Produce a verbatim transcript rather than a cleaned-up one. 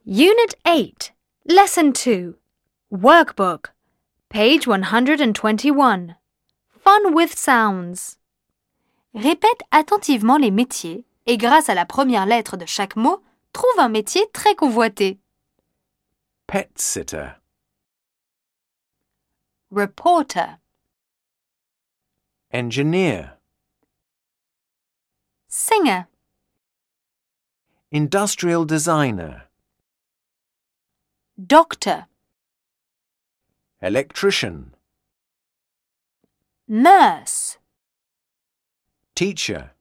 Unit eight, Lesson two, Workbook, page one hundred twenty-one. Fun with sounds. Répète attentivement les métiers et grâce à la première lettre de chaque mot, trouve un métier très convoité. Pet sitter, Reporter, engineer, singer, industrial designer, doctor, electrician, nurse, teacher,